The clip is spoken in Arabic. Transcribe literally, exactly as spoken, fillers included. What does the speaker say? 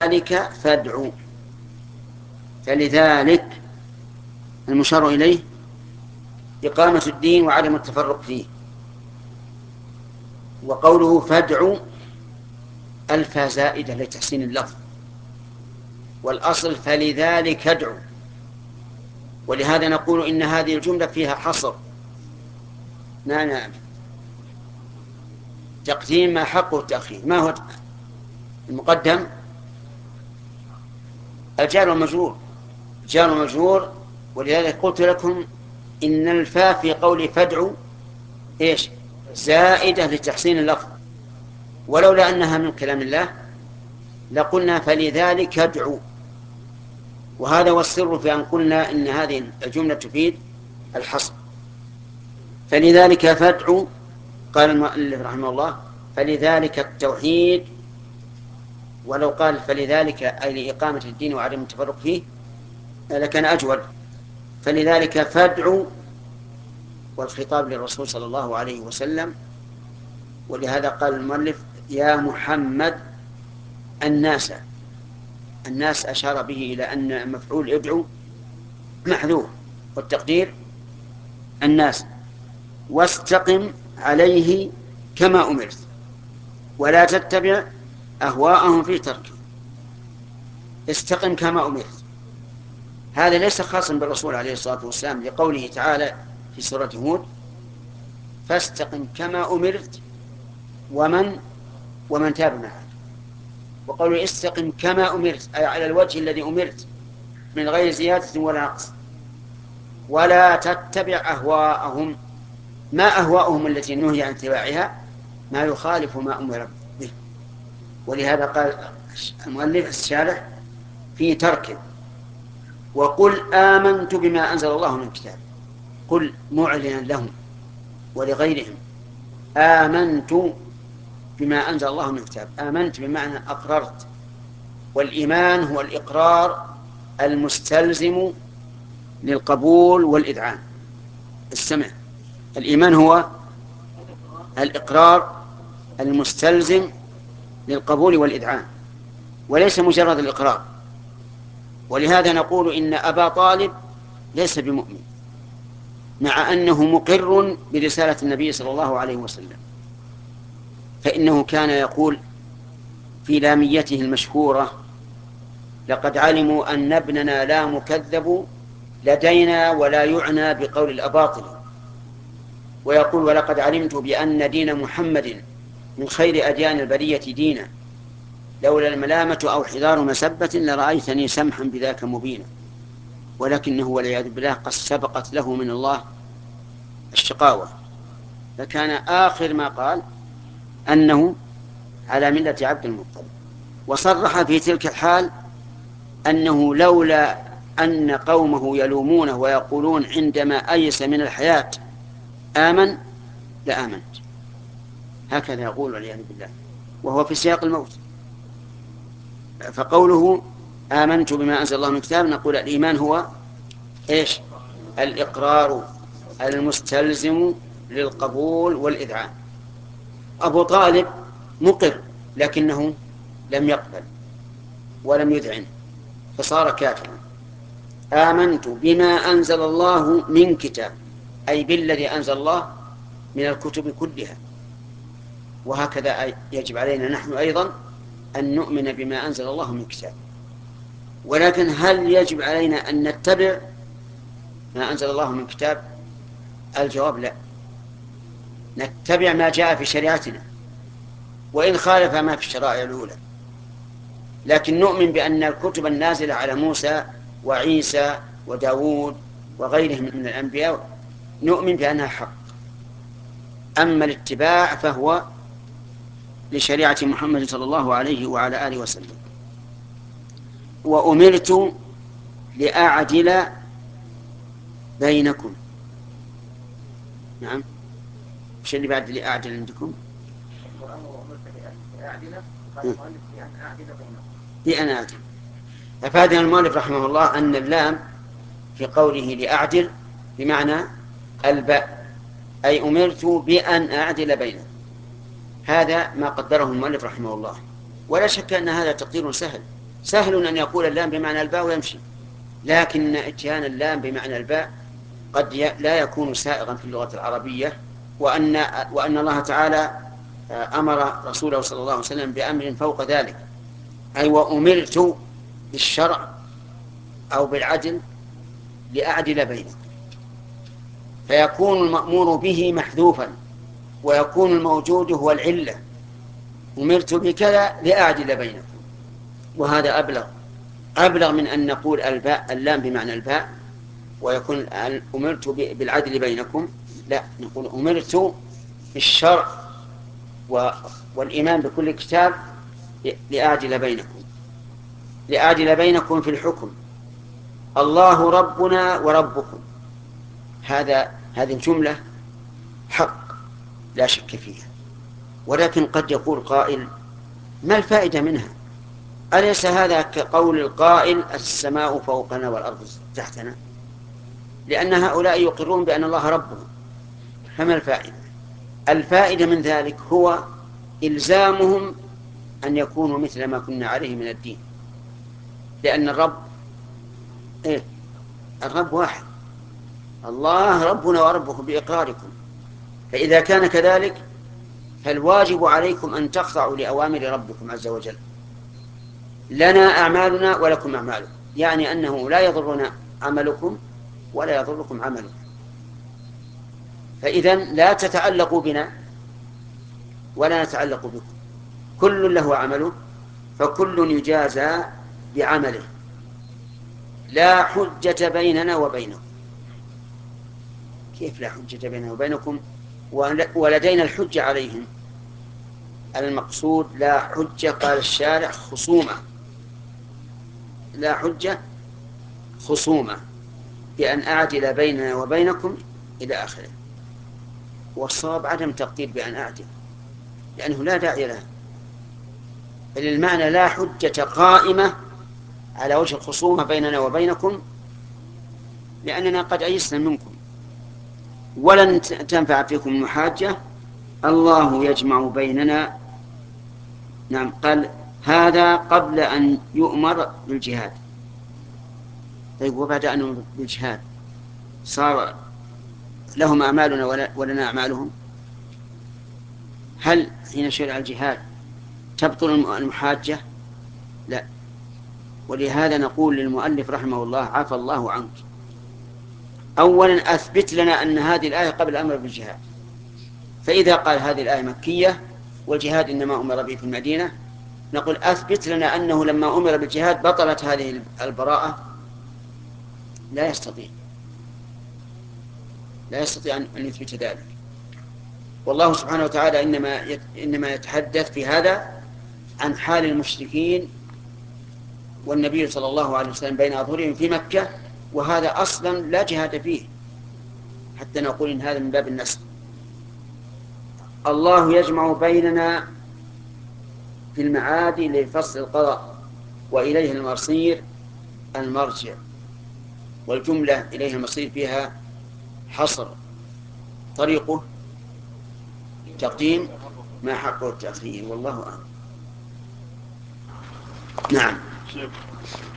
فلذلك فادعوا. فلذلك المشار إليه إقامة الدين وعدم التفرق فيه. وقوله فادعوا ألف زائدة لتحسين اللفظ، والأصل فلذلك ادعوا. ولهذا نقول إن هذه الجملة فيها حصر. نعم نعم. تقديم ما حقه التأخير. ما هو المقدم؟ الجار والمجرور. الجار والمجرور. ولذلك قلت لكم إن الفاء في قول فادعوا إيش؟ زائدة لتحسين اللفظ، ولولا أنها من كلام الله لقلنا فلذلك ادعوا. وهذا هو السر في أن قلنا إن هذه الجملة تفيد الحصر. فلذلك فادعوا. قال المؤلف رحمه الله فلذلك التوحيد، ولو قال فلذلك أي لإقامة الدين وعدم التفرق فيه لكان أجود. فلذلك فادعوا، والخطاب للرسول صلى الله عليه وسلم. ولهذا قال المؤلف يا محمد الناس. الناس أشار به إلى أن مفعول ادعو محذوف، والتقدير الناس. واستقم عليه كما أمرت ولا تتبع أهواءهم في تركه. استقم كما أمرت، هذا ليس خاصا بالرسول عليه الصلاة والسلام، لقوله تعالى في سورة هود فاستقم كما أمرت ومن ومن تاب معك. وقوله استقم كما أمرت أي على الوجه الذي أمرت من غير زيادة ولا نقص. ولا تتبع أهواءهم. ما أهواءهم التي نهي عن اتباعها؟ ما يخالف ما أمر به. ولهذا قال المؤلف الشارح في تركه وقل آمنت بما أنزل الله من كتاب. قل معلنا لهم ولغيرهم آمنت بما أنزل الله من كتاب. آمنت بمعنى أقررت، والإيمان هو الإقرار المستلزم للقبول والإذعان. السمع. الإيمان هو الإقرار المستلزم للقبول والإذعان، وليس مجرد الإقرار. ولهذا نقول إن أبا طالب ليس بمؤمن مع أنه مقر برسالة النبي صلى الله عليه وسلم، فإنه كان يقول في لاميته المشهورة لقد علموا أن ابننا لا مكذب لدينا ولا يعنى بقول الأباطل. ويقول ولقد علمت بأن دين محمد من خير أديان البرية دينا لولا الملامة أو حذار مسبة لرأيتني سمحا بذاك مبينا. ولكنه والعياذ بالله قد سبقت له من الله الشقاوة، فكان آخر ما قال أنه على ملة عبد المطلب. وصرح في تلك الحال أنه لولا أن قومه يلومونه ويقولون عندما أيس من الحياة آمن لآمنت. هكذا يقول والعياذ بالله وهو في سياق الموت. فقوله آمنت بما أنزل الله من كتاب، نقول الإيمان هو إيش؟ الإقرار المستلزم للقبول والإذعان. أبو طالب مقر لكنه لم يقبل ولم يذعن فصار كافرا. آمنت بما أنزل الله من كتاب أي بالذي أنزل الله من الكتب كلها. وهكذا يجب علينا نحن أيضا أن نؤمن بما أنزل الله من كتاب. ولكن هل يجب علينا أن نتبع ما أنزل الله من كتاب؟ الجواب لا. نتبع ما جاء في شريعتنا وإن خالف ما في الشرائع الأولى، لكن نؤمن بأن الكتب النازلة على موسى وعيسى وداود وغيرهم من الأنبياء نؤمن بأنها حق. أما الاتباع فهو لشريعة محمد صلى الله عليه وعلى آله وسلم. وأمرت لأعدل بينكم. نعم. وش اللي بعد لأعدل عندكم؟ لأن أعدل. أفادنا المؤلف رحمه الله أن اللام في قوله لأعدل بمعنى الباء، أي أمرت بأن أعدل بينكم. هذا ما قدره المؤلف رحمه الله، ولا شك أن هذا تقدير سهل، سهل أن يقول اللام بمعنى الباء ويمشي، لكن اتيان اللام بمعنى الباء قد لا يكون سائغا في اللغة العربية، وأن, وأن الله تعالى أمر رسوله صلى الله عليه وسلم بأمر فوق ذلك، أي وأمرت بالشرع أو بالعدل لأعدل بينكم، فيكون المأمور به محذوفا ويكون الموجود هو العلة، أمرت بكذا لأعدل بينكم. وهذا أبلغ أبلغ من أن نقول الباء اللام بمعنى الباء ويكون أمرت بالعدل بينكم، لا، نقول أمرت بالشرع والإيمان بكل كتاب لأعدل بينكم لأعدل بينكم في الحكم. الله ربنا وربكم، هذا هذه الجملة حق لا شك فيها، ولكن قد يقول قائل: ما الفائدة منها؟ أليس هذا كقول القائل: السماء فوقنا والأرض تحتنا؟ لأن هؤلاء يقرون بأن الله ربهم، فما الفائدة؟ الفائدة من ذلك هو إلزامهم أن يكونوا مثل ما كنا عليه من الدين، لأن الرب إيه؟ الرب واحد، الله ربنا وربكم بإقراركم، فإذا كان كذلك فالواجب عليكم أن تخضعوا لأوامر ربكم عز وجل. لنا أعمالنا ولكم أعمالكم، يعني أنه لا يضرنا عملكم ولا يضركم عملكم، فإذن لا تتعلقوا بنا ولا نتعلق بكم، كل له عمله فكل يجازى بعمله، لا حجة بيننا وبينكم. كيف لا حجة بيننا وبينكم ولدينا الحجة عليهم؟ المقصود لا حجة، قال الشارع خصومة، لا حجة خصومة بأن أعدل بيننا وبينكم إلى آخره. والصواب عدم تقدير بأن أعدل، لأنه لا داعي لها، بل المعنى لا حجة قائمة على وجه الخصومة بيننا وبينكم، لأننا قد أيسنا منكم ولن تنفع فيكم المحاجة، الله يجمع بيننا. نعم، قال هذا قبل أن يؤمر بالجهاد. طيب، وبعد أن يؤمر بالجهاد صار لهم أعمالنا ولنا أعمالهم؟ هل حين شرع الجهاد تبطل المحاجة؟ لا. ولهذا نقول للمؤلف رحمه الله: عفى الله عنك. أولا أثبت لنا أن هذه الآية قبل الأمر بالجهاد، فإذا قال هذه الآية مكية والجهاد إنما أمر به في المدينة، نقول أثبت لنا أنه لما أمر بالجهاد بطلت هذه البراءة. لا يستطيع لا يستطيع أن يثبت ذلك. والله سبحانه وتعالى إنما إنما يتحدث في هذا عن حال المشركين والنبي صلى الله عليه وسلم بين أظهرهم في مكة، وهذا أصلا لا جهاد فيه، حتى نقول إن هذا من باب النسخ. الله يجمع بيننا في المعاد لفصل القضاء، وإليه المصير المرجع، والجملة إليه المصير فيها حصر، طريقه تقديم ما حقه التأخير، والله أعلم. نعم.